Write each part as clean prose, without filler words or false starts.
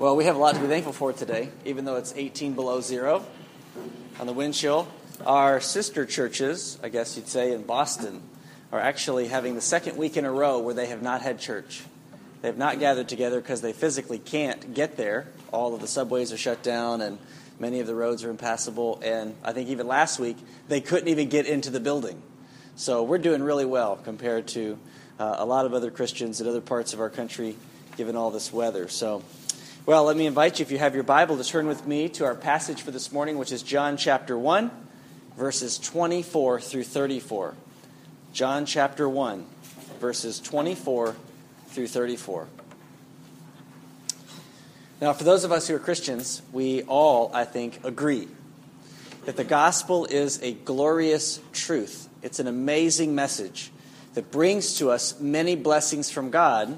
Well, we have a lot to be thankful for today, even though it's 18 below zero on the wind chill. Our sister churches, I guess you'd say, in Boston, are actually having the second week in a row where they have not had church. They have not gathered together because they physically can't get there. All of the subways are shut down and many of the roads are impassable. And I think even last week, they couldn't even get into the building. So we're doing really well compared to a lot of other Christians in other parts of our country, given all this weather. So, well, let me invite you, if you have your Bible, to turn with me to our passage for this morning, which is John chapter 1, verses 24 through 34. John chapter 1, verses 24 through 34. Now, for those of us who are Christians, we all, I think, agree that the gospel is a glorious truth. It's an amazing message that brings to us many blessings from God.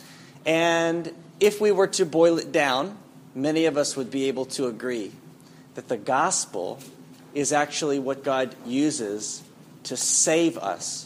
And if we were to boil it down, many of us would be able to agree that the gospel is actually what God uses to save us.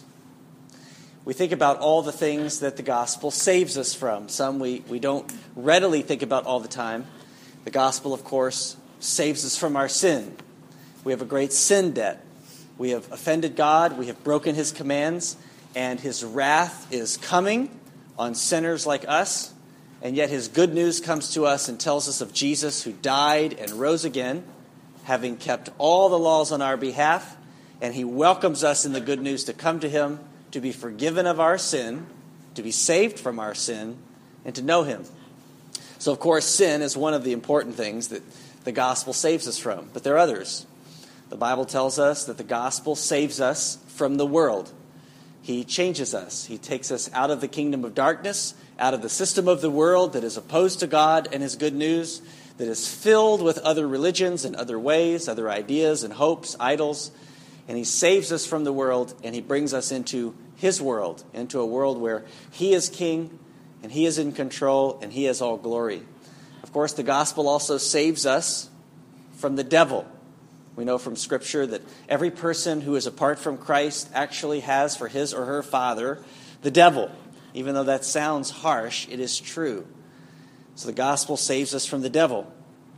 We think about all the things that the gospel saves us from. Some we don't readily think about all the time. The gospel, of course, saves us from our sin. We have a great sin debt. We have offended God. We have broken His commands. And His wrath is coming on sinners like us. And yet His good news comes to us and tells us of Jesus who died and rose again, having kept all the laws on our behalf. And He welcomes us in the good news to come to Him, to be forgiven of our sin, to be saved from our sin, and to know Him. So, of course, sin is one of the important things that the gospel saves us from. But there are others. The Bible tells us that the gospel saves us from the world. He changes us. He takes us out of the kingdom of darkness, out of the system of the world that is opposed to God and His good news, that is filled with other religions and other ways, other ideas and hopes, idols. And He saves us from the world, and He brings us into His world, into a world where He is king, and He is in control, and He has all glory. Of course, the gospel also saves us from the devil. We know from Scripture that every person who is apart from Christ actually has for his or her father the devil. Even though that sounds harsh, it is true. So the gospel saves us from the devil.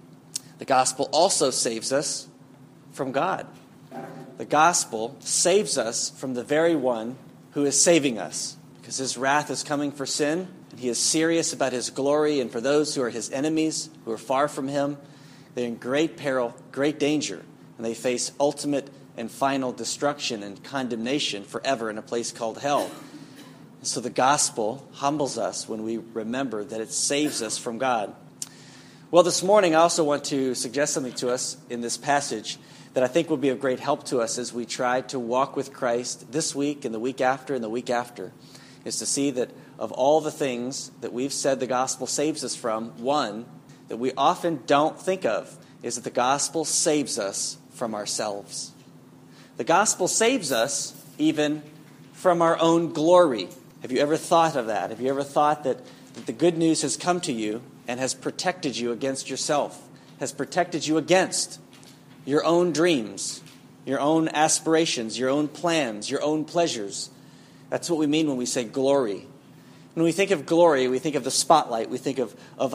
The gospel also saves us from God. The gospel saves us from the very one who is saving us, because His wrath is coming for sin, and He is serious about His glory, and for those who are His enemies, who are far from Him, they're in great peril, great danger, and they face ultimate and final destruction and condemnation forever in a place called hell. And so the gospel humbles us when we remember that it saves us from God. Well, this morning I also want to suggest something to us in this passage that I think will be of great help to us as we try to walk with Christ this week and the week after and the week after, is to see that of all the things that we've said the gospel saves us from, one that we often don't think of is that the gospel saves us from ourselves. The gospel saves us even from our own glory. Have you ever thought of that? Have you ever thought that the good news has come to you and has protected you against yourself, has protected you against your own dreams, your own aspirations, your own plans, your own pleasures? That's what we mean when we say glory. When we think of glory, we think of the spotlight. We think of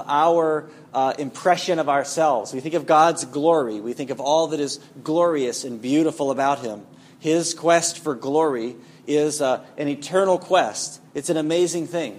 our impression of ourselves. We think of God's glory. We think of all that is glorious and beautiful about Him. His quest for glory is an eternal quest. It's an amazing thing.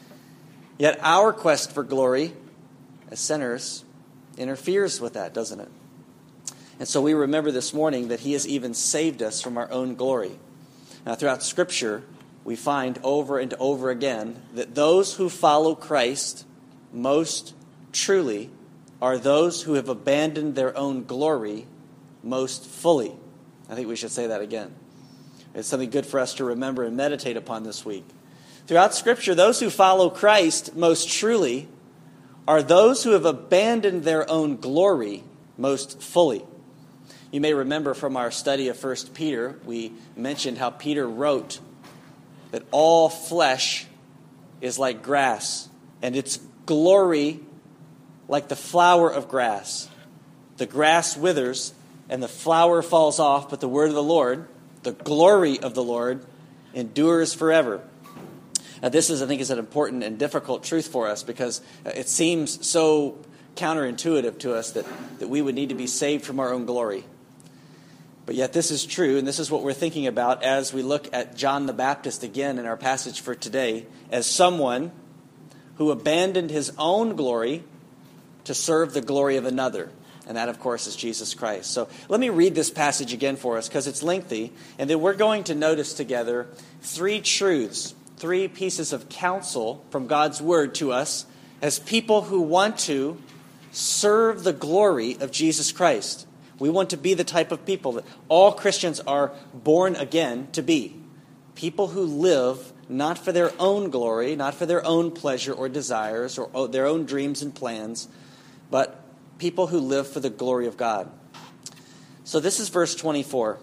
Yet our quest for glory as sinners interferes with that, doesn't it? And so we remember this morning that He has even saved us from our own glory. Now, throughout Scripture, we find over and over again that those who follow Christ most truly are those who have abandoned their own glory most fully. I think we should say that again. It's something good for us to remember and meditate upon this week. Throughout Scripture, those who follow Christ most truly are those who have abandoned their own glory most fully. You may remember from our study of 1 Peter, we mentioned how Peter wrote that all flesh is like grass, and its glory like the flower of grass. The grass withers, and the flower falls off, but the word of the Lord, the glory of the Lord, endures forever. This is, I think, is an important and difficult truth for us because it seems so counterintuitive to us that we would need to be saved from our own glory. But yet this is true, and this is what we're thinking about as we look at John the Baptist again in our passage for today, as someone who abandoned his own glory to serve the glory of another. And that, of course, is Jesus Christ. So let me read this passage again for us because it's lengthy. And then we're going to notice together three truths, three pieces of counsel from God's Word to us as people who want to serve the glory of Jesus Christ. We want to be the type of people that all Christians are born again to be. People who live not for their own glory, not for their own pleasure or desires or their own dreams and plans, but people who live for the glory of God. So this is verse 24.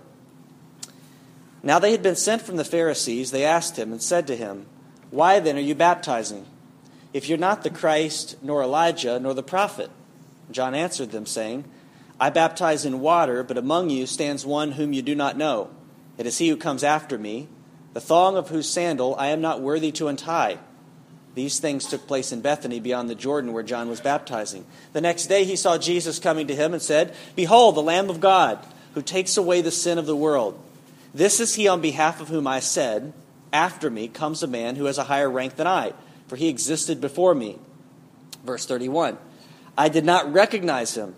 Now they had been sent from the Pharisees. They asked him and said to him, "Why then are you baptizing, if you're not the Christ, nor Elijah, nor the prophet?" John answered them, saying, "I baptize in water, but among you stands one whom you do not know. It is he who comes after me, the thong of whose sandal I am not worthy to untie." These things took place in Bethany beyond the Jordan where John was baptizing. The next day he saw Jesus coming to him and said, "Behold, the Lamb of God, who takes away the sin of the world. This is he on behalf of whom I said, after me comes a man who has a higher rank than I, for he existed before me." Verse 31, "I did not recognize him,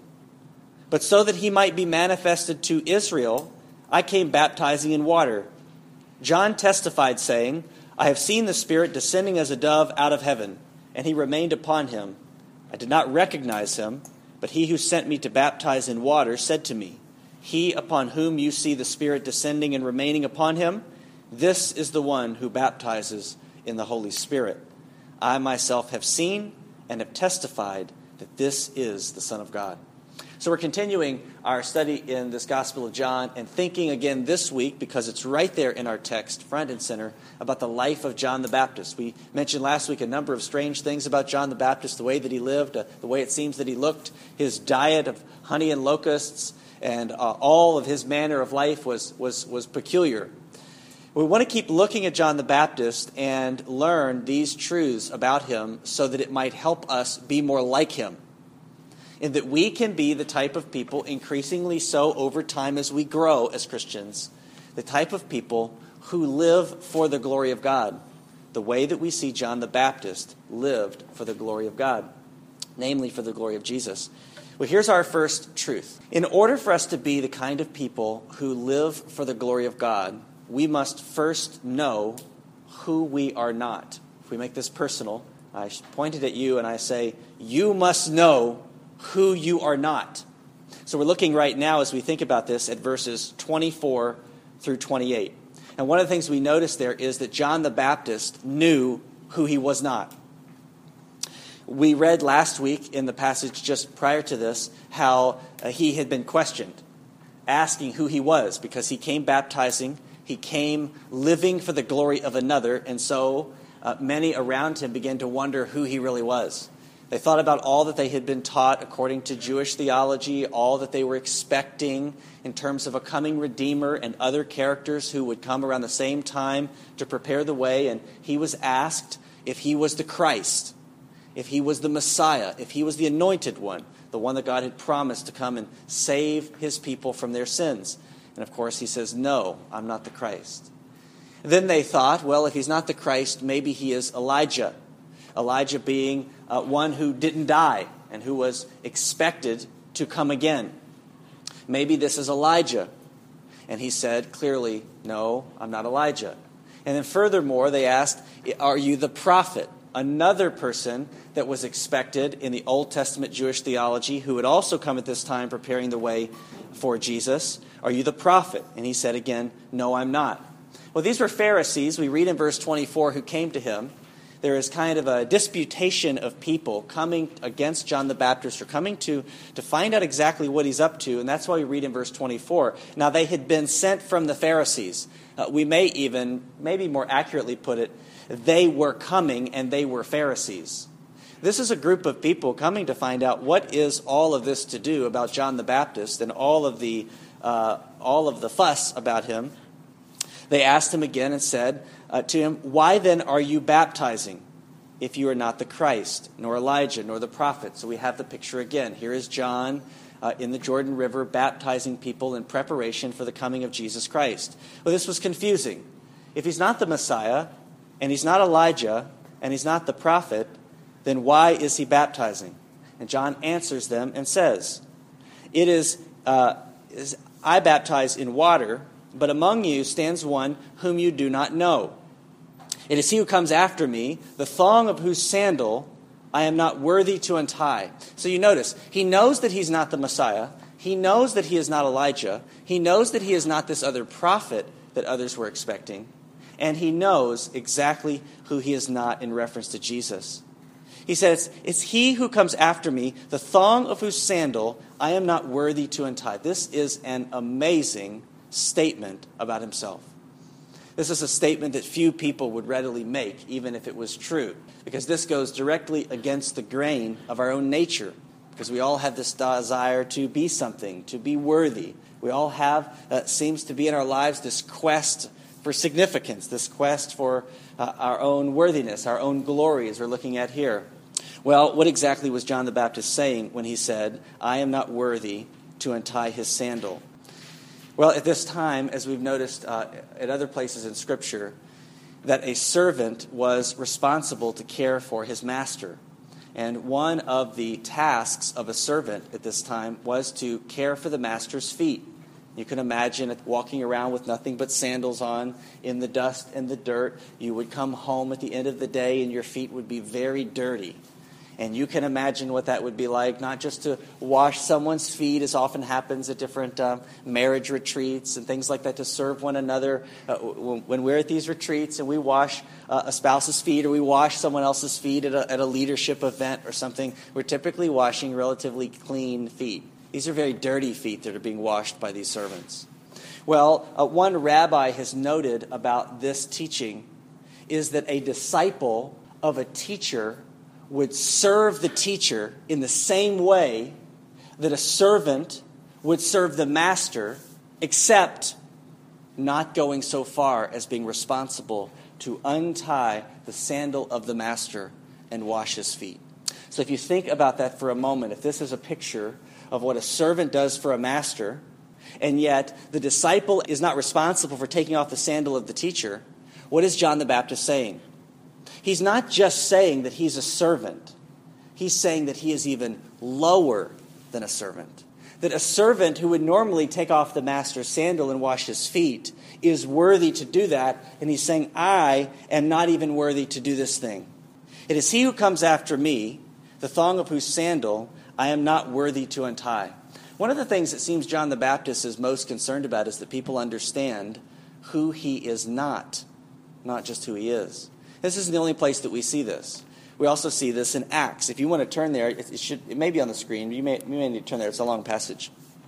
but so that he might be manifested to Israel, I came baptizing in water. John testified, saying, I have seen the Spirit descending as a dove out of heaven, and he remained upon him. I did not recognize him, but he who sent me to baptize in water said to me, He upon whom you see the Spirit descending and remaining upon him, this is the one who baptizes in the Holy Spirit. I myself have seen and have testified that this is the Son of God." So we're continuing our study in this Gospel of John and thinking again this week, because it's right there in our text, front and center, about the life of John the Baptist. We mentioned last week a number of strange things about John the Baptist, the way that he lived, the way it seems that he looked, his diet of honey and locusts, and all of his manner of life was peculiar. We want to keep looking at John the Baptist and learn these truths about him so that it might help us be more like him, and that we can be the type of people, increasingly so over time as we grow as Christians, the type of people who live for the glory of God, the way that we see John the Baptist lived for the glory of God, namely for the glory of Jesus. Well, here's our first truth. In order for us to be the kind of people who live for the glory of God, we must first know who we are not. If we make this personal, I point it at you and I say, you must know who you are not. So we're looking right now, as we think about this, at verses 24 through 28. And one of the things we notice there is that John the Baptist knew who he was not. We read last week in the passage just prior to this how he had been questioned, asking who he was, because he came baptizing, he came living for the glory of another, and so many around him began to wonder who he really was. They thought about all that they had been taught according to Jewish theology, all that they were expecting in terms of a coming Redeemer and other characters who would come around the same time to prepare the way. And he was asked if he was the Christ, if he was the Messiah, if he was the anointed one, the one that God had promised to come and save his people from their sins. And of course he says, no, I'm not the Christ. Then they thought, well, if he's not the Christ, maybe he is Elijah. Elijah being one who didn't die and who was expected to come again. Maybe this is Elijah. And he said clearly, no, I'm not Elijah. And then furthermore, they asked, are you the prophet? Another person that was expected in the Old Testament Jewish theology who had also come at this time preparing the way for Jesus. Are you the prophet? And he said again, no, I'm not. Well, these were Pharisees, we read in verse 24, who came to him. There is kind of a disputation of people coming against John the Baptist, or coming to find out exactly what he's up to, and that's why we read in verse 24. Now, they had been sent from the Pharisees. We may even, maybe more accurately put it, they were coming and they were Pharisees. This is a group of people coming to find out what is all of this to do about John the Baptist and all of the fuss about him. They asked him again and said to him, why then are you baptizing? if you are not the Christ, nor Elijah, nor the prophet. So we have the picture again. Here is John in the Jordan River baptizing people in preparation for the coming of Jesus Christ. Well, this was confusing. If he's not the Messiah, and he's not Elijah, and he's not the prophet, then why is he baptizing? And John answers them and says, "It is I baptize in water, but among you stands one whom you do not know. It is he who comes after me, the thong of whose sandal I am not worthy to untie." So you notice, he knows that he's not the Messiah. He knows that he is not Elijah. He knows that he is not this other prophet that others were expecting. And he knows exactly who he is not in reference to Jesus. He says, "It's he who comes after me, the thong of whose sandal I am not worthy to untie." This is an amazing statement about himself. This is a statement that few people would readily make, even if it was true, because this goes directly against the grain of our own nature, because we all have this desire to be something, to be worthy. We all have, seems to be in our lives, this quest for significance, this quest for our own worthiness, our own glory, as we're looking at here. Well, what exactly was John the Baptist saying when he said, "I am not worthy to untie his sandal"? Well, at this time, as we've noticed at other places in Scripture, that a servant was responsible to care for his master. And one of the tasks of a servant at this time was to care for the master's feet. You can imagine walking around with nothing but sandals on in the dust and the dirt. You would come home at the end of the day and your feet would be very dirty. And you can imagine what that would be like, not just to wash someone's feet, as often happens at different marriage retreats and things like that, to serve one another. When we're at these retreats and we wash a spouse's feet, or we wash someone else's feet at a leadership event or something, we're typically washing relatively clean feet. These are very dirty feet that are being washed by these servants. Well, one rabbi has noted about this teaching is that a disciple of a teacher would serve the teacher in the same way that a servant would serve the master, except not going so far as being responsible to untie the sandal of the master and wash his feet. So if you think about that for a moment, if this is a picture of what a servant does for a master, and yet the disciple is not responsible for taking off the sandal of the teacher, what is John the Baptist saying? He's not just saying that he's a servant. He's saying that he is even lower than a servant. That a servant who would normally take off the master's sandal and wash his feet is worthy to do that. And he's saying, I am not even worthy to do this thing. It is he who comes after me, the thong of whose sandal I am not worthy to untie. One of the things it seems John the Baptist is most concerned about is that people understand who he is not just who he is. This isn't the only place that we see this. We also see this in Acts. If you want to turn there, it may be on the screen. You may need to turn there. It's a long passage.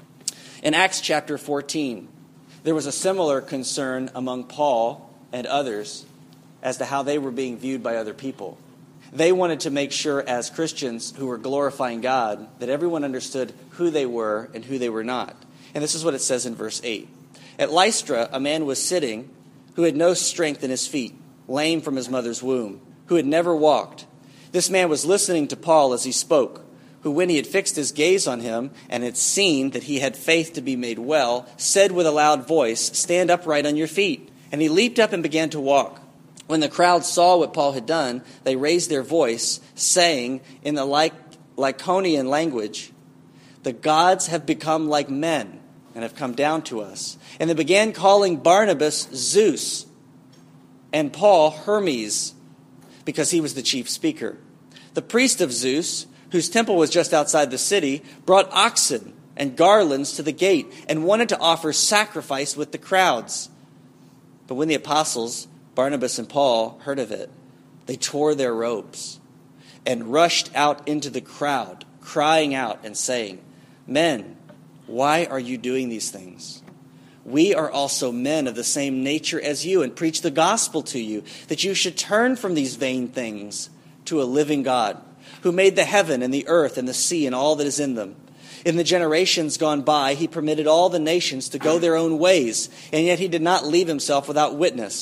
In Acts chapter 14, there was a similar concern among Paul and others as to how they were being viewed by other people. They wanted to make sure, as Christians who were glorifying God, that everyone understood who they were and who they were not. And this is what it says in verse 8. At Lystra, a man was sitting who had no strength in his feet, lame from his mother's womb, who had never walked. This man was listening to Paul as he spoke, who, when he had fixed his gaze on him and had seen that he had faith to be made well, said with a loud voice, "Stand upright on your feet." And he leaped up and began to walk. When the crowd saw what Paul had done, they raised their voice, saying in the Lycaonian language, "The gods have become like men and have come down to us." And they began calling Barnabas Zeus, and Paul Hermes, because he was the chief speaker. The priest of Zeus, whose temple was just outside the city, brought oxen and garlands to the gate and wanted to offer sacrifice with the crowds. But when the apostles, Barnabas and Paul, heard of it, they tore their robes and rushed out into the crowd, crying out and saying, "Men, why are you doing these things? We are also men of the same nature as you and preach the gospel to you, that you should turn from these vain things to a living God, who made the heaven and the earth and the sea and all that is in them. In the generations gone by, he permitted all the nations to go their own ways, and yet he did not leave himself without witness.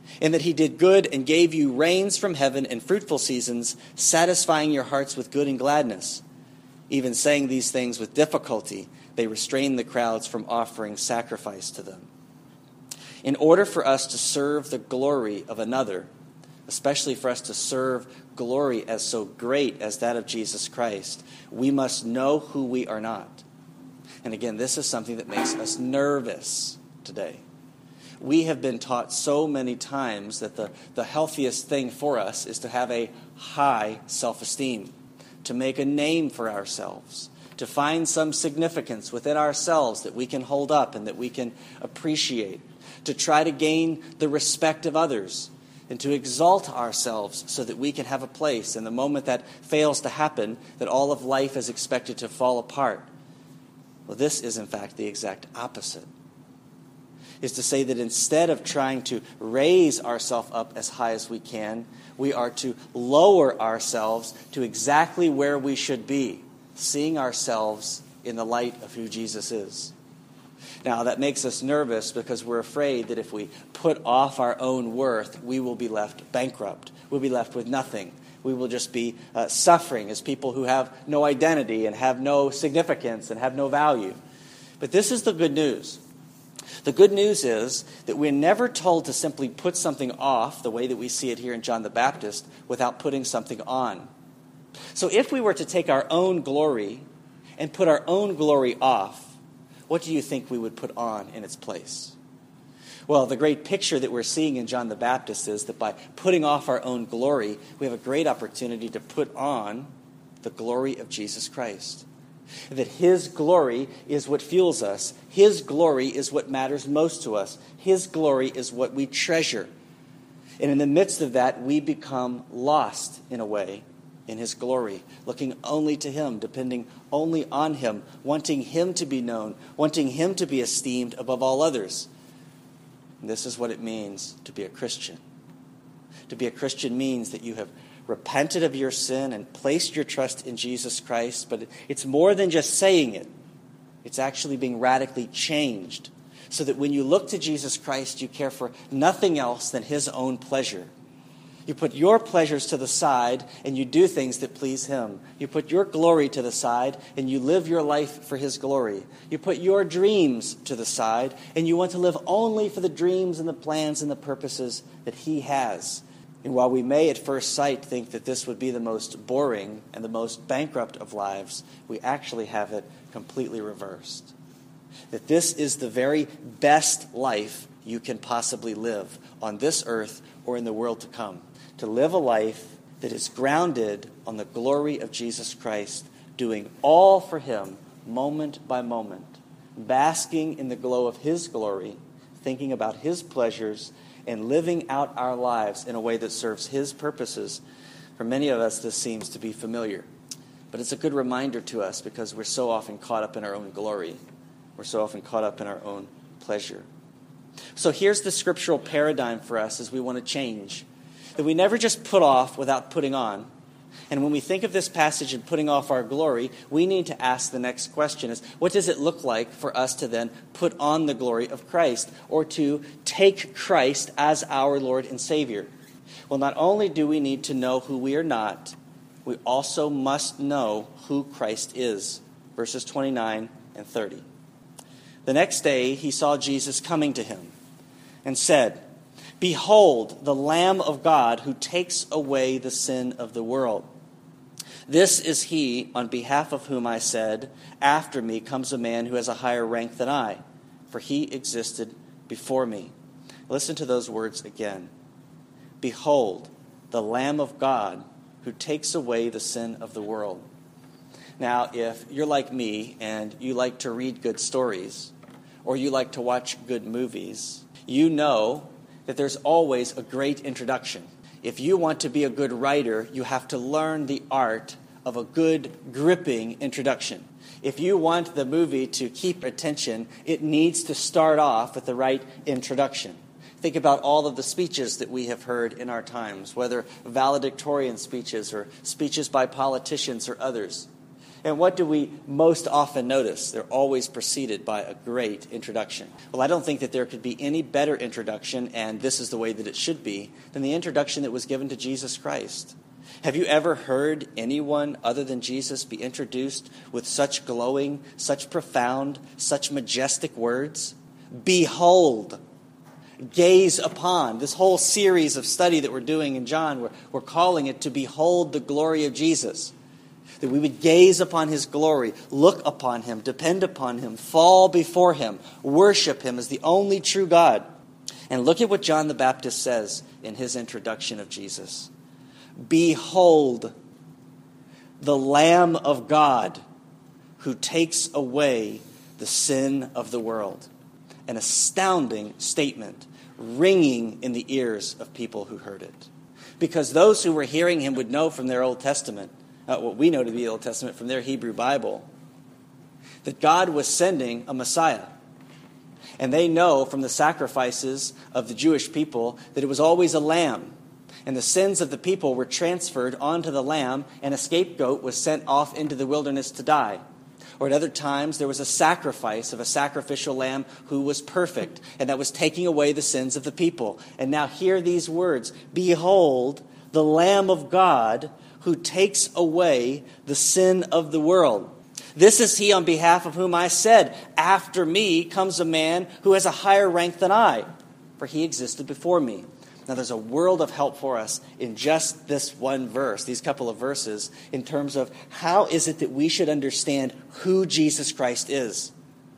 in that he did good and gave you rains from heaven and fruitful seasons, satisfying your hearts with good and gladness. Even saying these things with difficulty, they restrained the crowds from offering sacrifice to them. In order for us to serve the glory of another, especially for us to serve glory as so great as that of Jesus Christ, we must know who we are not. And again, this is something that makes us nervous today. We have been taught so many times that the healthiest thing for us is to have a high self-esteem, to make a name for ourselves, to find some significance within ourselves that we can hold up and that we can appreciate, to try to gain the respect of others, and to exalt ourselves so that we can have a place. And the moment that fails to happen, that all of life is expected to fall apart. Well, this is in fact the exact opposite. Is to say that instead of trying to raise ourselves up as high as we can, we are to lower ourselves to exactly where we should be, seeing ourselves in the light of who Jesus is. Now, that makes us nervous because we're afraid that if we put off our own worth, we will be left bankrupt. We'll be left with nothing. We will just be suffering as people who have no identity and have no significance and have no value. But this is the good news. The good news is that we're never told to simply put something off the way that we see it here in John the Baptist without putting something on. So if we were to take our own glory and put our own glory off, what do you think we would put on in its place? Well, the great picture that we're seeing in John the Baptist is that by putting off our own glory, we have a great opportunity to put on the glory of Jesus Christ. That his glory is what fuels us. His glory is what matters most to us. His glory is what we treasure. And in the midst of that, we become lost in a way in his glory, looking only to him, depending only on him, wanting him to be known, wanting him to be esteemed above all others. And this is what it means to be a Christian. To be a Christian means that you have repented of your sin and placed your trust in Jesus Christ, but it's more than just saying it. It's actually being radically changed so that when you look to Jesus Christ, you care for nothing else than his own pleasure. You put your pleasures to the side and you do things that please him. You put your glory to the side and you live your life for his glory. You put your dreams to the side and you want to live only for the dreams and the plans and the purposes that he has. And while we may at first sight think that this would be the most boring and the most bankrupt of lives, we actually have it completely reversed. That this is the very best life you can possibly live on this earth or in the world to come. To live a life that is grounded on the glory of Jesus Christ, doing all for him moment by moment, basking in the glow of his glory, thinking about his pleasures, and living out our lives in a way that serves his purposes. For many of us, this seems to be familiar. But it's a good reminder to us because we're so often caught up in our own glory. We're so often caught up in our own pleasure. So here's the scriptural paradigm for us as we want to change. That we never just put off without putting on. And when we think of this passage and putting off our glory, we need to ask the next question is, what does it look like for us to then put on the glory of Christ or to take Christ as our Lord and Savior? Well, not only do we need to know who we are not, we also must know who Christ is. Verses 29 and 30. The next day he saw Jesus coming to him and said, "Behold, the Lamb of God who takes away the sin of the world. This is he on behalf of whom I said, after me comes a man who has a higher rank than I, for he existed before me." Listen to those words again. Behold, the Lamb of God who takes away the sin of the world. Now, if you're like me and you like to read good stories, or you like to watch good movies, you know that there's always a great introduction. If you want to be a good writer, you have to learn the art of a good, gripping introduction. If you want the movie to keep attention, it needs to start off with the right introduction. Think about all of the speeches that we have heard in our times, whether valedictorian speeches or speeches by politicians or others. And what do we most often notice? They're always preceded by a great introduction. Well, I don't think that there could be any better introduction, and this is the way that it should be, than the introduction that was given to Jesus Christ. Have you ever heard anyone other than Jesus be introduced with such glowing, such profound, such majestic words? Behold, gaze upon. This whole series of study that we're doing in John, we're calling it to behold the glory of Jesus. That we would gaze upon his glory, look upon him, depend upon him, fall before him, worship him as the only true God. And look at what John the Baptist says in his introduction of Jesus. Behold, the Lamb of God who takes away the sin of the world. An astounding statement, ringing in the ears of people who heard it. Because those who were hearing him would know from their Old Testament, what we know to be the Old Testament from their Hebrew Bible, that God was sending a Messiah. And they know from the sacrifices of the Jewish people that it was always a lamb. And the sins of the people were transferred onto the lamb, and a scapegoat was sent off into the wilderness to die. Or at other times, there was a sacrifice of a sacrificial lamb who was perfect, and that was taking away the sins of the people. And now hear these words, behold, the Lamb of God who takes away the sin of the world. This is he on behalf of whom I said, after me comes a man who has a higher rank than I, for he existed before me. Now there's a world of help for us in just this one verse, these couple of verses, in terms of how is it that we should understand who Jesus Christ is.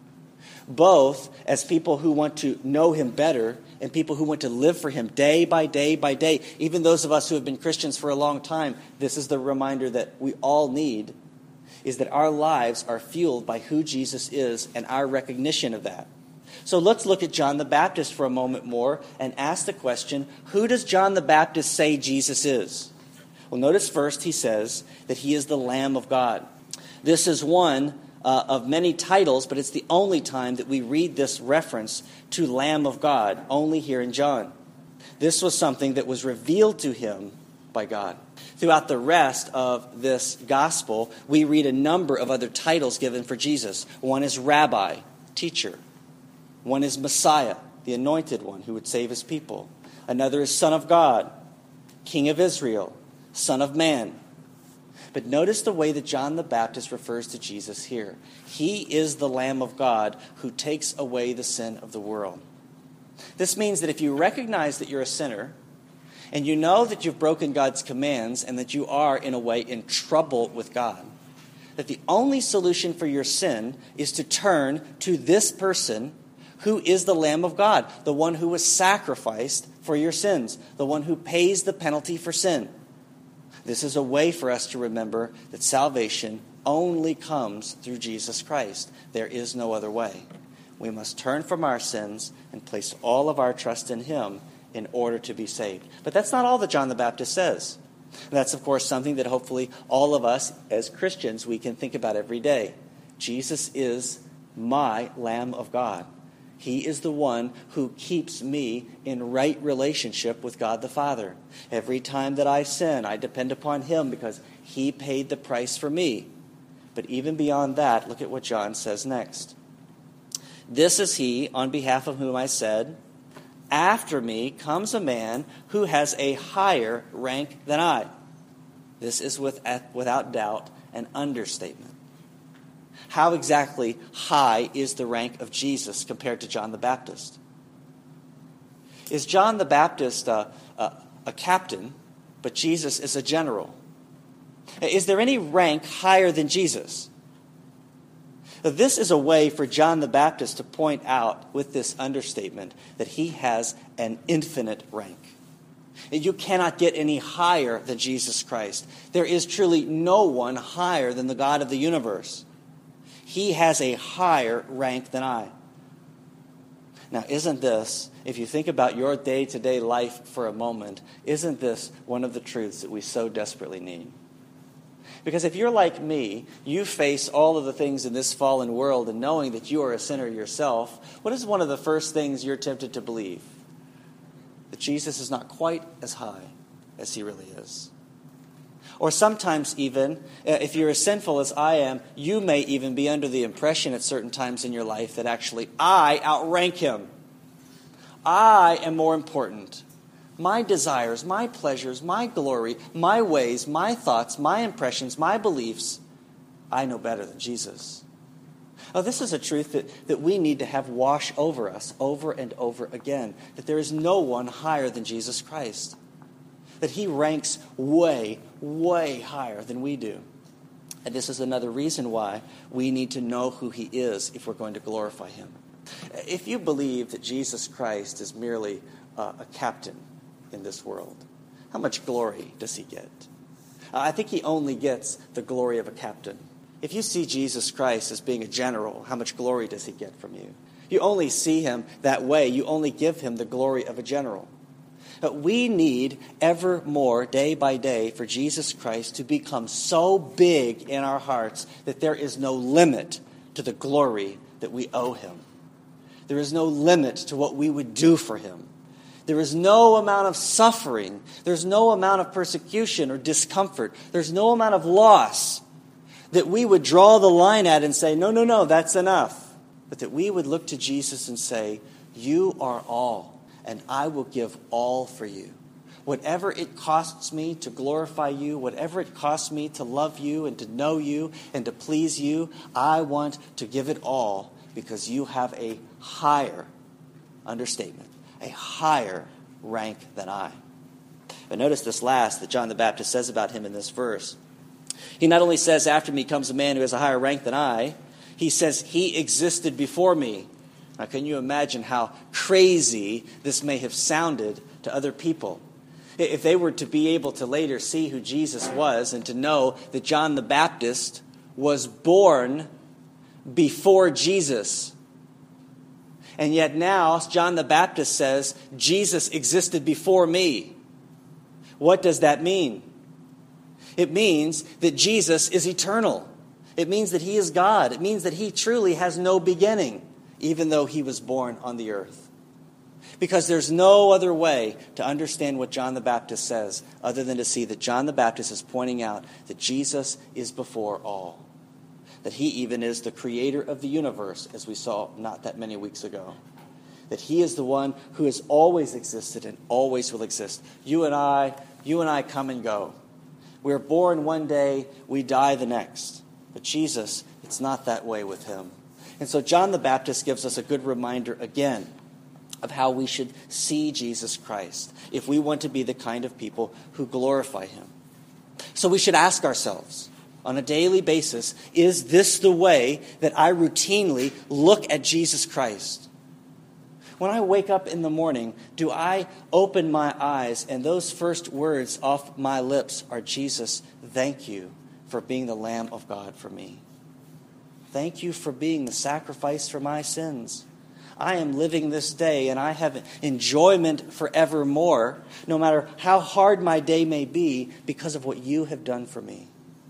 Both as people who want to know him better and people who want to live for him day by day by day. Even those of us who have been Christians for a long time, this is the reminder that we all need, is that our lives are fueled by who Jesus is and our recognition of that. So let's look at John the Baptist for a moment more and ask the question, who does John the Baptist say Jesus is? Well, notice first he says that he is the Lamb of God. This is one of many titles, but it's the only time that we read this reference to Lamb of God, only here in John. This was something that was revealed to him by God. Throughout the rest of this gospel, we read a number of other titles given for Jesus. One is Rabbi, teacher. One is Messiah, the anointed one who would save his people. Another is Son of God, King of Israel, Son of Man. But notice the way that John the Baptist refers to Jesus here. He is the Lamb of God who takes away the sin of the world. This means that if you recognize that you're a sinner, and you know that you've broken God's commands and that you are, in a way, in trouble with God, that the only solution for your sin is to turn to this person who is the Lamb of God, the one who was sacrificed for your sins, the one who pays the penalty for sin. This is a way for us to remember that salvation only comes through Jesus Christ. There is no other way. We must turn from our sins and place all of our trust in him in order to be saved. But that's not all that John the Baptist says. And that's, of course, something that hopefully all of us as Christians, we can think about every day. Jesus is my Lamb of God. He is the one who keeps me in right relationship with God the Father. Every time that I sin, I depend upon him because he paid the price for me. But even beyond that, look at what John says next. This is he on behalf of whom I said, after me comes a man who has a higher rank than I. This is without doubt an understatement. How exactly high is the rank of Jesus compared to John the Baptist? Is John the Baptist a captain, but Jesus is a general? Is there any rank higher than Jesus? This is a way for John the Baptist to point out with this understatement that he has an infinite rank. You cannot get any higher than Jesus Christ. There is truly no one higher than the God of the universe. He has a higher rank than I. Now, isn't this, if you think about your day-to-day life for a moment, isn't this one of the truths that we so desperately need? Because if you're like me, you face all of the things in this fallen world, and knowing that you are a sinner yourself, what is one of the first things you're tempted to believe? That Jesus is not quite as high as he really is. Or sometimes even, if you're as sinful as I am, you may even be under the impression at certain times in your life that actually I outrank him. I am more important. My desires, my pleasures, my glory, my ways, my thoughts, my impressions, my beliefs, I know better than Jesus. Now, this is a truth that we need to have wash over us over and over again, that there is no one higher than Jesus Christ, that he ranks way, way higher than we do. And this is another reason why we need to know who he is if we're going to glorify him. If you believe that Jesus Christ is merely a captain in this world, how much glory does he get? I think he only gets the glory of a captain. If you see Jesus Christ as being a general, how much glory does he get from you? You only see him that way. You only give him the glory of a general. But we need ever more, day by day, for Jesus Christ to become so big in our hearts that there is no limit to the glory that we owe him. There is no limit to what we would do for him. There is no amount of suffering. There's no amount of persecution or discomfort. There's no amount of loss that we would draw the line at and say, no, that's enough. But that we would look to Jesus and say, you are all, and I will give all for you. Whatever it costs me to glorify you, whatever it costs me to love you and to know you and to please you, I want to give it all because you have a higher, understatement, a higher rank than I. But notice this last that John the Baptist says about him in this verse. He not only says, after me comes a man who has a higher rank than I, he says, he existed before me. Now, can you imagine how crazy this may have sounded to other people? If they were to be able to later see who Jesus was and to know that John the Baptist was born before Jesus. And yet now, John the Baptist says, Jesus existed before me. What does that mean? It means that Jesus is eternal. It means that he is God. It means that he truly has no beginning, even though he was born on the earth. Because there's no other way to understand what John the Baptist says other than to see that John the Baptist is pointing out that Jesus is before all. That he even is the creator of the universe, as we saw not that many weeks ago. That he is the one who has always existed and always will exist. You and I come and go. We're born one day, we die the next. But Jesus, it's not that way with him. And so John the Baptist gives us a good reminder again of how we should see Jesus Christ if we want to be the kind of people who glorify him. So we should ask ourselves on a daily basis, is this the way that I routinely look at Jesus Christ? When I wake up in the morning, do I open my eyes and those first words off my lips are, Jesus, thank you for being the Lamb of God for me. Thank you for being the sacrifice for my sins. I am living this day and I have enjoyment forevermore, no matter how hard my day may be, because of what you have done for me.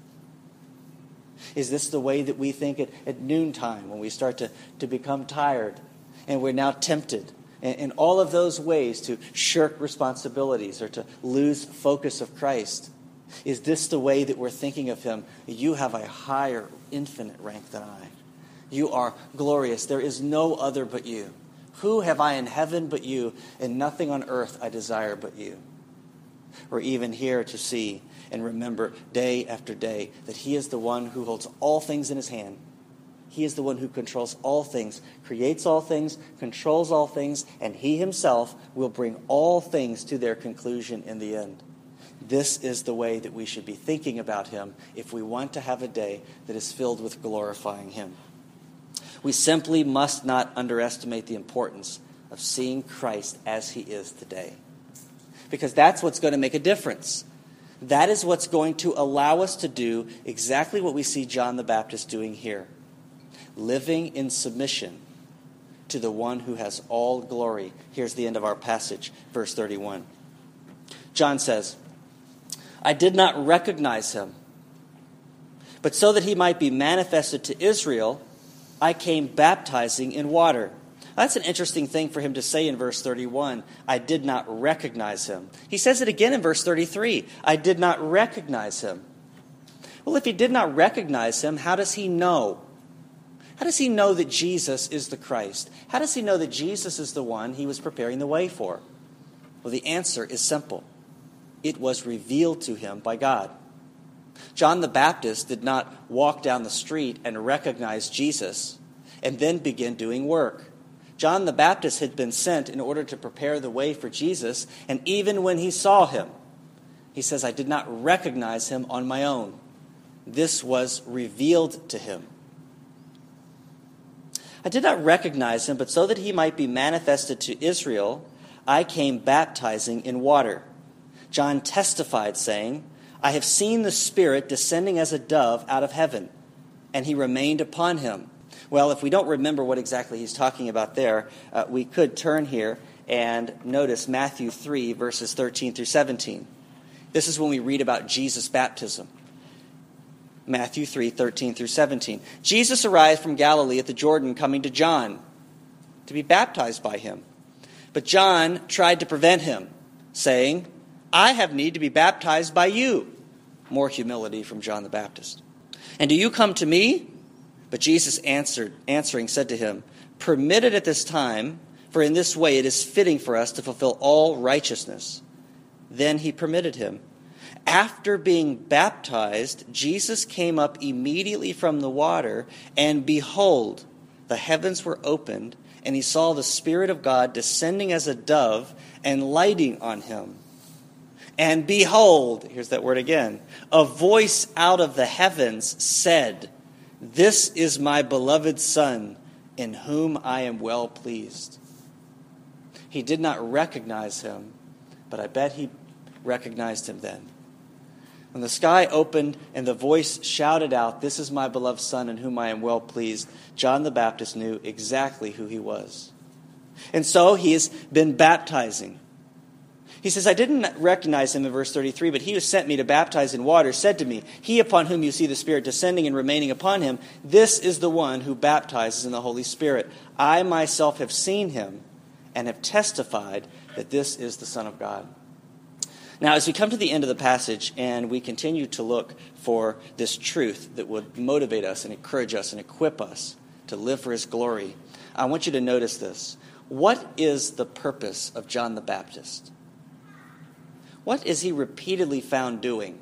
Is this the way that we think at noontime when we start to become tired and we're now tempted in all of those ways to shirk responsibilities or to lose focus of Christ? Is this the way that we're thinking of him? You have a higher, infinite rank than I. You are glorious. There is no other but you. Who have I in heaven but you, and nothing on earth I desire but you? We're even here to see and remember day after day that he is the one who holds all things in his hand. He is the one who controls all things, creates all things, controls all things, and he himself will bring all things to their conclusion in the end. This is the way that we should be thinking about him if we want to have a day that is filled with glorifying him. We simply must not underestimate the importance of seeing Christ as he is today. Because that's what's going to make a difference. That is what's going to allow us to do exactly what we see John the Baptist doing here. Living in submission to the one who has all glory. Here's the end of our passage, verse 31. John says, I did not recognize him, but so that he might be manifested to Israel, I came baptizing in water. That's an interesting thing for him to say in verse 31, I did not recognize him. He says it again in verse 33, I did not recognize him. Well, if he did not recognize him, how does he know? How does he know that Jesus is the Christ? How does he know that Jesus is the one he was preparing the way for? Well, the answer is simple. It was revealed to him by God. John the Baptist did not walk down the street and recognize Jesus and then begin doing work. John the Baptist had been sent in order to prepare the way for Jesus, and even when he saw him, he says, I did not recognize him on my own. This was revealed to him. I did not recognize him, but so that he might be manifested to Israel, I came baptizing in water. John testified, saying, I have seen the Spirit descending as a dove out of heaven, and he remained upon him. Well, if we don't remember what exactly he's talking about there, we could turn here and notice Matthew 3, verses 13 through 17. This is when we read about Jesus' baptism. Matthew 3, 13 through 17. Jesus arrived from Galilee at the Jordan, coming to John to be baptized by him. But John tried to prevent him, saying, I have need to be baptized by you. More humility from John the Baptist. And do you come to me? But Jesus answering said to him, Permit it at this time, for in this way it is fitting for us to fulfill all righteousness. Then he permitted him. After being baptized, Jesus came up immediately from the water, and behold, the heavens were opened, and he saw the Spirit of God descending as a dove and lighting on him. And behold, here's that word again, a voice out of the heavens said, This is my beloved Son, in whom I am well pleased. He did not recognize him, but I bet he recognized him then. When the sky opened and the voice shouted out, This is my beloved Son, in whom I am well pleased, John the Baptist knew exactly who he was. And so he has been baptizing. He says, I didn't recognize him in verse 33, but he who sent me to baptize in water said to me, He upon whom you see the Spirit descending and remaining upon him, this is the one who baptizes in the Holy Spirit. I myself have seen him and have testified that this is the Son of God. Now, as we come to the end of the passage and we continue to look for this truth that would motivate us and encourage us and equip us to live for his glory, I want you to notice this. What is the purpose of John the Baptist? What is he repeatedly found doing?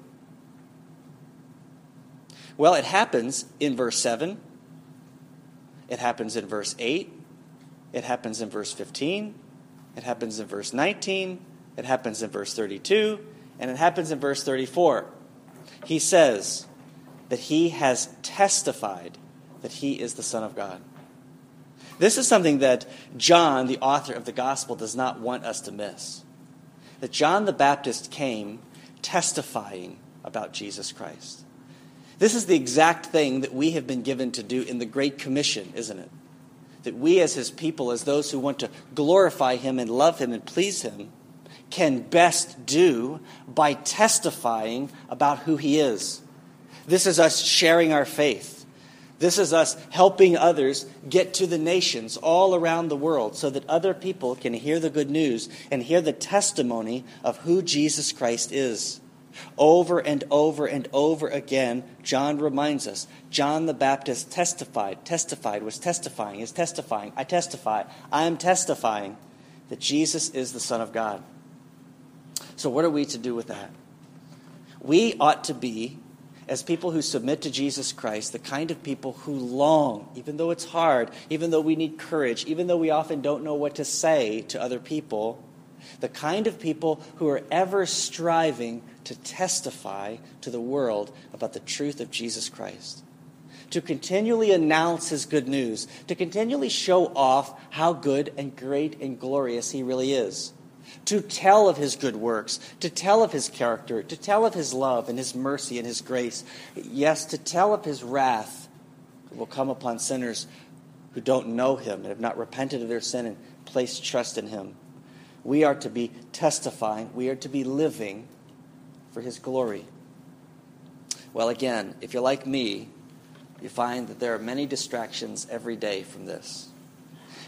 Well, it happens in verse 7. It happens in verse 8. It happens in verse 15. It happens in verse 19. It happens in verse 32. And it happens in verse 34. He says that he has testified that he is the Son of God. This is something that John, the author of the gospel, does not want us to miss. That John the Baptist came testifying about Jesus Christ. This is the exact thing that we have been given to do in the Great Commission, isn't it? That we as his people, as those who want to glorify him and love him and please him, can best do by testifying about who he is. This is us sharing our faith. This is us helping others get to the nations all around the world so that other people can hear the good news and hear the testimony of who Jesus Christ is. Over and over and over again, John reminds us. John the Baptist is testifying, I testify, I am testifying that Jesus is the Son of God. So what are we to do with that? We ought to be, as people who submit to Jesus Christ, the kind of people who long, even though it's hard, even though we need courage, even though we often don't know what to say to other people, the kind of people who are ever striving to testify to the world about the truth of Jesus Christ, to continually announce his good news, to continually show off how good and great and glorious he really is, to tell of his good works, to tell of his character, to tell of his love and his mercy and his grace. Yes, to tell of his wrath that will come upon sinners who don't know him and have not repented of their sin and placed trust in him. We are to be testifying. We are to be living for his glory. Well, again, if you're like me, you find that there are many distractions every day from this.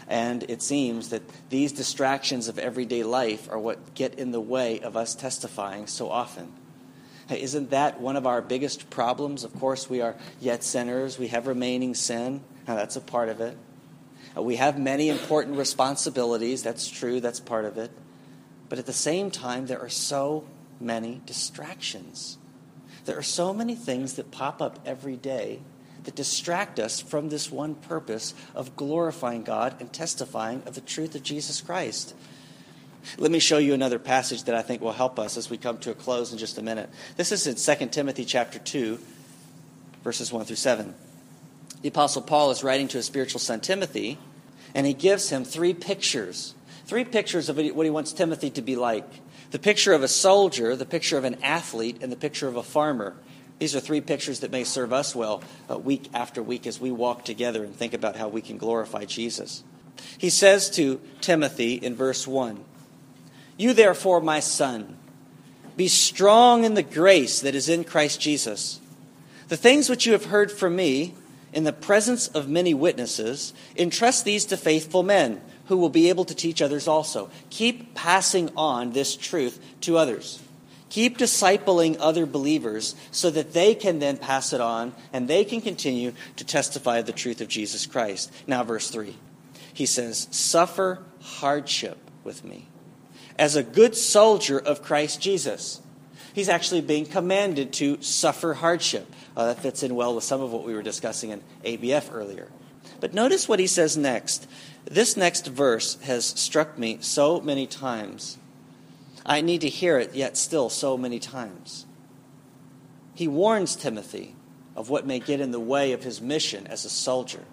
And it seems that these distractions of everyday life are what get in the way of us testifying so often. Hey, isn't that one of our biggest problems? Of course, we are yet sinners. We have remaining sin. Now, that's a part of it. We have many important responsibilities. That's true. That's part of it. But at the same time, there are so many distractions. There are so many things that pop up every day that distract us from this one purpose of glorifying God and testifying of the truth of Jesus Christ. Let me show you another passage that I think will help us as we come to a close in just a minute. This is in 2 Timothy chapter 2, verses 1 through 7. The Apostle Paul is writing to his spiritual son Timothy, and he gives him three pictures of what he wants Timothy to be like. The picture of a soldier, the picture of an athlete, and the picture of a farmer. These are three pictures that may serve us well week after week as we walk together and think about how we can glorify Jesus. He says to Timothy in verse 1, "You therefore, my son, be strong in the grace that is in Christ Jesus. The things which you have heard from me in the presence of many witnesses, entrust these to faithful men who will be able to teach others also." Keep passing on this truth to others. Keep discipling other believers so that they can then pass it on and they can continue to testify of the truth of Jesus Christ. Now, verse 3. He says, "Suffer hardship with me as a good soldier of Christ Jesus." He's actually being commanded to suffer hardship. That fits in well with some of what we were discussing in ABF earlier. But notice what he says next. This next verse has struck me so many times. I need to hear it yet still so many times. He warns Timothy of what may get in the way of his mission as a soldier.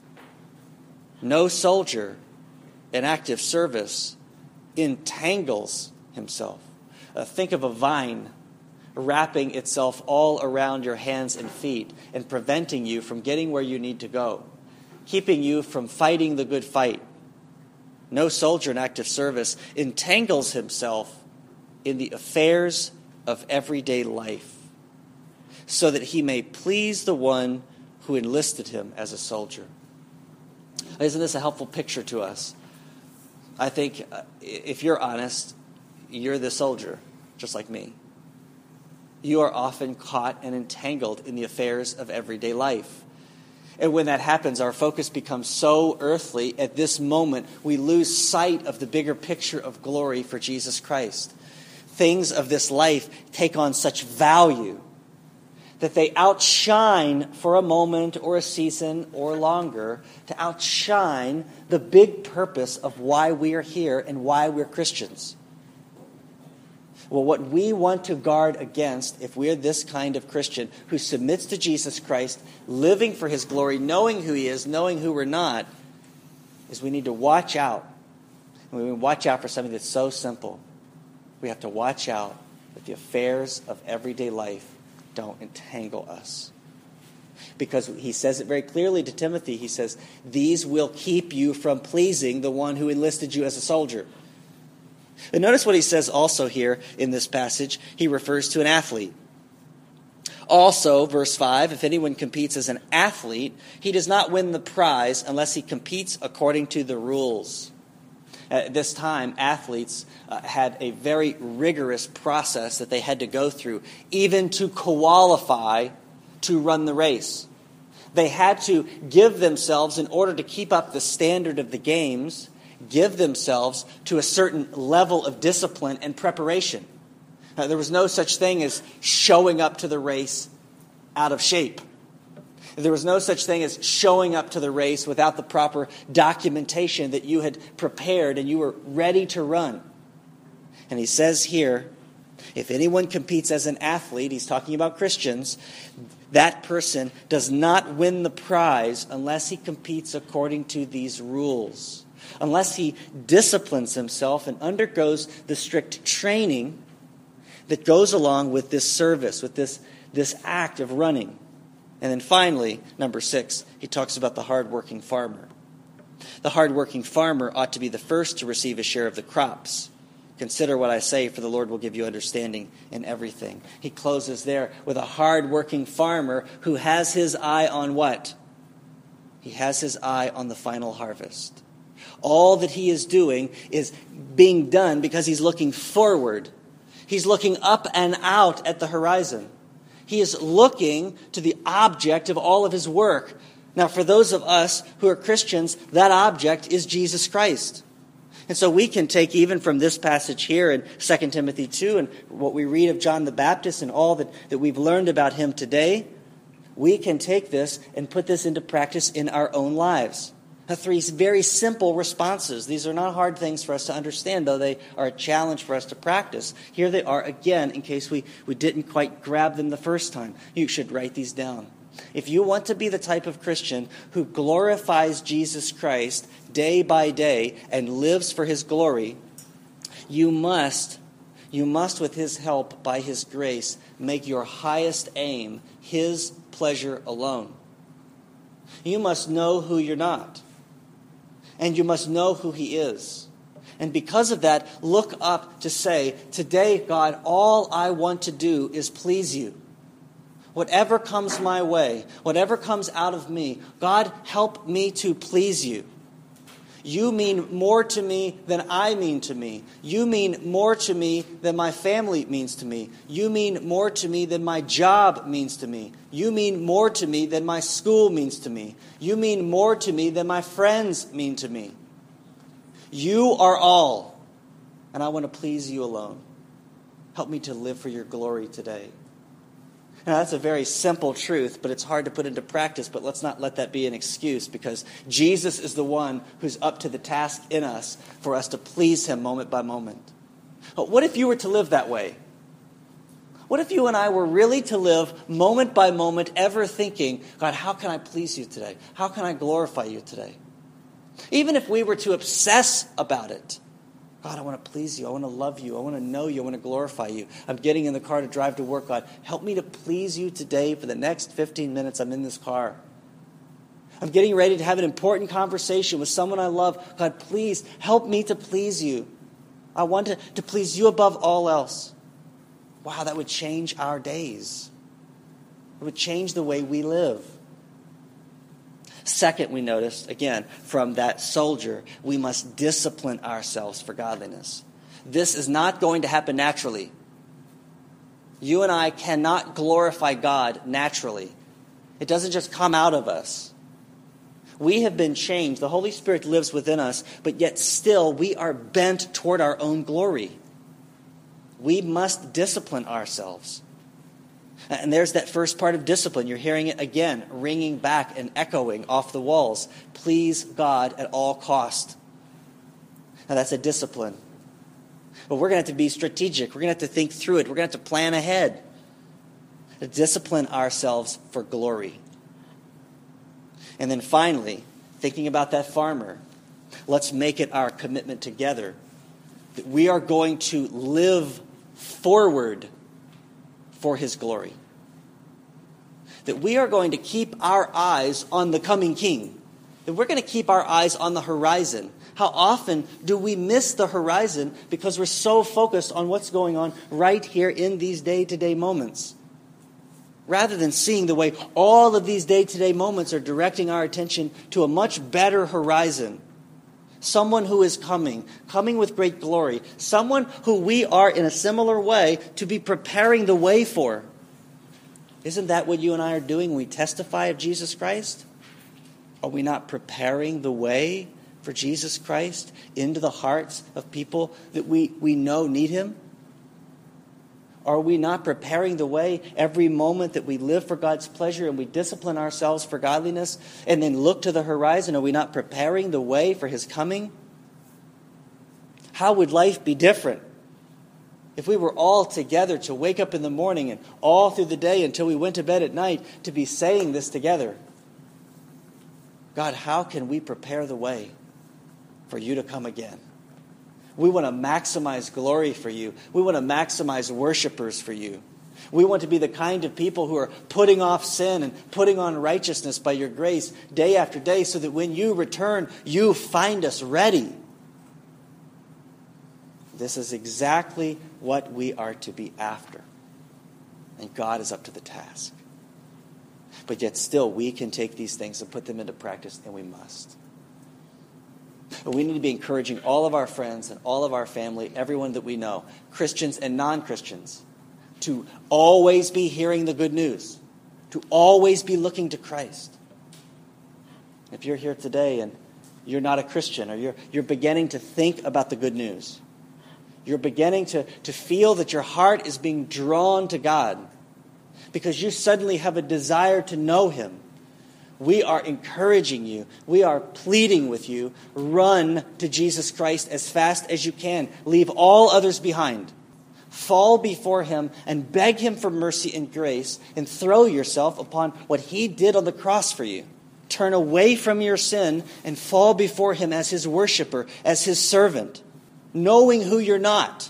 No soldier in active service entangles himself. Think of a vine wrapping itself all around your hands and feet and preventing you from getting where you need to go, keeping you from fighting the good fight. No soldier in active service entangles himself in the affairs of everyday life so that he may please the one who enlisted him as a soldier. Isn't this a helpful picture to us? I think if you're honest, you're the soldier, just like me. You are often caught and entangled in the affairs of everyday life. And when that happens, our focus becomes so earthly. At this moment, we lose sight of the bigger picture of glory for Jesus Christ. Things of this life take on such value that they outshine for a moment or a season or longer to outshine the big purpose of why we are here and why we're Christians. Well, what we want to guard against, if we're this kind of Christian who submits to Jesus Christ, living for his glory, knowing who he is, knowing who we're not, is we need to watch out. And we watch out for something that's so simple. We have to watch out that the affairs of everyday life don't entangle us. Because he says it very clearly to Timothy. He says, these will keep you from pleasing the one who enlisted you as a soldier. And notice what he says also here in this passage. He refers to an athlete. Also, verse 5, if anyone competes as an athlete, he does not win the prize unless he competes according to the rules. At this time, athletes had a very rigorous process that they had to go through, even to qualify to run the race. They had to give themselves, in order to keep up the standard of the games, give themselves to a certain level of discipline and preparation. There was no such thing as showing up to the race out of shape. There was no such thing as showing up to the race without the proper documentation that you had prepared and you were ready to run. And he says here, if anyone competes as an athlete, he's talking about Christians, that person does not win the prize unless he competes according to these rules. Unless he disciplines himself and undergoes the strict training that goes along with this service, with this act of running. And then finally, number 6, he talks about the hardworking farmer. The hardworking farmer ought to be the first to receive a share of the crops. Consider what I say, for the Lord will give you understanding in everything. He closes there with a hardworking farmer who has his eye on what? He has his eye on the final harvest. All that he is doing is being done because he's looking forward. He's looking up and out at the horizon. He is looking to the object of all of his work. Now, for those of us who are Christians, that object is Jesus Christ. And so we can take even from this passage here in 2 Timothy 2 and what we read of John the Baptist and all that we've learned about him today, we can take this and put this into practice in our own lives. Now, 3 very simple responses. These are not hard things for us to understand, though they are a challenge for us to practice. Here they are again, in case we didn't quite grab them the first time. You should write these down. If you want to be the type of Christian who glorifies Jesus Christ day by day and lives for his glory, you must, with his help, by his grace, make your highest aim his pleasure alone. You must know who you're not. And you must know who he is. And because of that, look up to say, today, God, all I want to do is please you. Whatever comes my way, whatever comes out of me, God, help me to please you. You mean more to me than I mean to me. You mean more to me than my family means to me. You mean more to me than my job means to me. You mean more to me than my school means to me. You mean more to me than my friends mean to me. You are all, and I want to please you alone. Help me to live for your glory today. Now, that's a very simple truth, but it's hard to put into practice. But let's not let that be an excuse, because Jesus is the one who's up to the task in us for us to please him moment by moment. But what if you were to live that way? What if you and I were really to live moment by moment, ever thinking, God, how can I please you today? How can I glorify you today? Even if we were to obsess about it. God, I want to please you. I want to love you. I want to know you. I want to glorify you. I'm getting in the car to drive to work. God, help me to please you today for the next 15 minutes I'm in this car. I'm getting ready to have an important conversation with someone I love. God, please help me to please you. I want to please you above all else. Wow, that would change our days. It would change the way we live. Second, we noticed, again, from that soldier, we must discipline ourselves for godliness. This is not going to happen naturally. You and I cannot glorify God naturally. It doesn't just come out of us. We have been changed. The Holy Spirit lives within us, but yet still we are bent toward our own glory. We must discipline ourselves. And there's that first part of discipline. You're hearing it again, ringing back and echoing off the walls. Please God at all cost. Now that's a discipline. But we're going to have to be strategic. We're going to have to think through it. We're going to have to plan ahead. To discipline ourselves for glory. And then finally, thinking about that farmer, let's make it our commitment together that we are going to live forward for his glory. That we are going to keep our eyes on the coming king. That we're going to keep our eyes on the horizon. How often do we miss the horizon because we're so focused on what's going on right here in these day-to-day moments? Rather than seeing the way all of these day-to-day moments are directing our attention to a much better horizon. Someone who is coming with great glory. Someone who we are in a similar way to be preparing the way for. Isn't that what you and I are doing when we testify of Jesus Christ? Are we not preparing the way for Jesus Christ into the hearts of people that we know need him? Are we not preparing the way every moment that we live for God's pleasure and we discipline ourselves for godliness and then look to the horizon? Are we not preparing the way for his coming? How would life be different if we were all together to wake up in the morning and all through the day until we went to bed at night to be saying this together? God, how can we prepare the way for you to come again? We want to maximize glory for you. We want to maximize worshipers for you. We want to be the kind of people who are putting off sin and putting on righteousness by your grace day after day so that when you return, you find us ready. This is exactly what we are to be after. And God is up to the task. But yet still, we can take these things and put them into practice, and we must. But we need to be encouraging all of our friends and all of our family, everyone that we know, Christians and non-Christians, to always be hearing the good news, to always be looking to Christ. If you're here today and you're not a Christian, or you're beginning to think about the good news, you're beginning to feel that your heart is being drawn to God because you suddenly have a desire to know Him, we are encouraging you. We are pleading with you. Run to Jesus Christ as fast as you can. Leave all others behind. Fall before Him and beg Him for mercy and grace, and throw yourself upon what He did on the cross for you. Turn away from your sin and fall before Him as His worshiper, as His servant, knowing who you're not,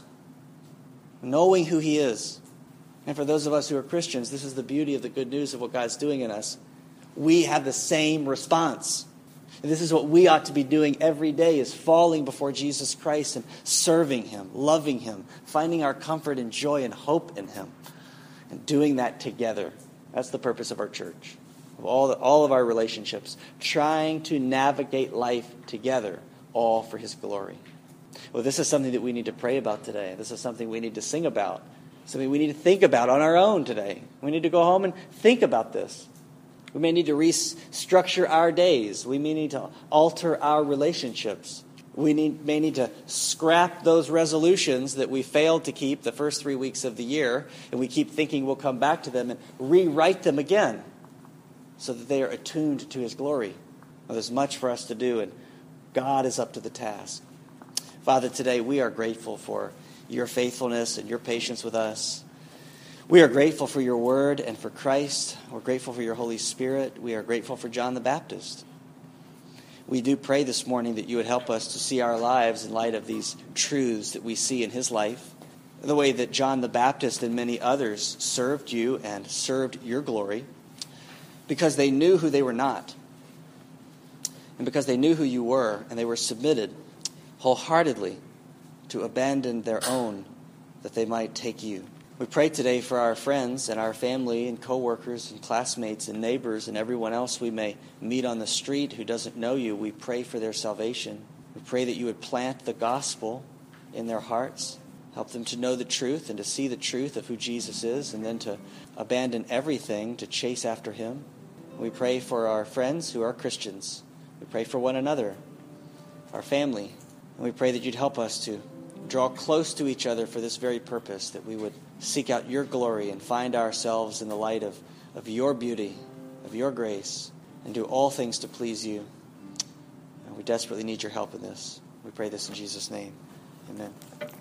knowing who He is. And for those of us who are Christians, this is the beauty of the good news of what God's doing in us. We have the same response. And this is what we ought to be doing every day, is falling before Jesus Christ and serving Him, loving Him, finding our comfort and joy and hope in Him, and doing that together. That's the purpose of our church, of all of our relationships, trying to navigate life together, all for His glory. Well, this is something that we need to pray about today. This is something we need to sing about, something we need to think about on our own today. We need to go home and think about this. We may need to restructure our days. We may need to alter our relationships. We may need to scrap those resolutions that we failed to keep the first 3 weeks of the year, and we keep thinking we'll come back to them, and rewrite them again so that they are attuned to His glory. Well, there's much for us to do, and God is up to the task. Father, today we are grateful for Your faithfulness and Your patience with us. We are grateful for Your word and for Christ. We're grateful for Your Holy Spirit. We are grateful for John the Baptist. We do pray this morning that You would help us to see our lives in light of these truths that we see in his life, the way that John the Baptist and many others served You and served Your glory, because they knew who they were not, and because they knew who You were, and they were submitted wholeheartedly to abandon their own that they might take You. We pray today for our friends and our family and co-workers and classmates and neighbors and everyone else we may meet on the street who doesn't know You. We pray for their salvation. We pray that You would plant the gospel in their hearts, help them to know the truth and to see the truth of who Jesus is, and then to abandon everything to chase after Him. We pray for our friends who are Christians. We pray for one another, our family, and we pray that You'd help us to draw close to each other for this very purpose, that we would seek out Your glory and find ourselves in the light of Your beauty, of Your grace, and do all things to please You. And we desperately need Your help in this. We pray this in Jesus' name. Amen.